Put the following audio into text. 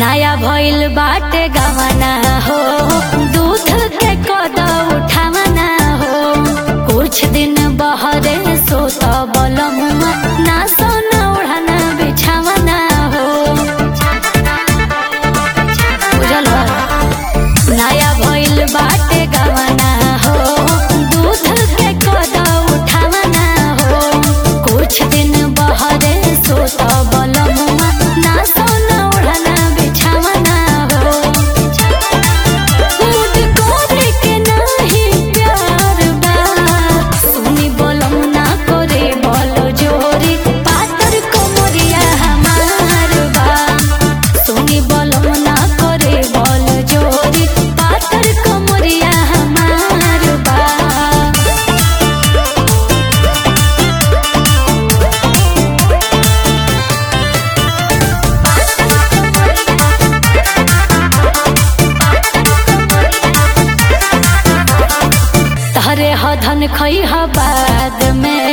नया भइल बाटे गवाना हो, दूध के कद उठावना हो। कुछ दिन बहरे सोत बलमुआ, ना सोना ओढ़ना बिछावना हो। बुझल नया भइल बाटे गवाना हो, दूध के कद उठावना हो। कुछ दिन बहरे सोत बलमुआ, ना सोना ओढ़ना बिछावना हो। मुझ कोरे के नाही प्यार बा, सुनी बोलम ना करे बोलो जोरी। पातर कोमरिया हमार बा, सुनी बोलम ना करे बोलो जोरी। पातर कोमरिया हमार बा। तहरे हधन खई बाद में,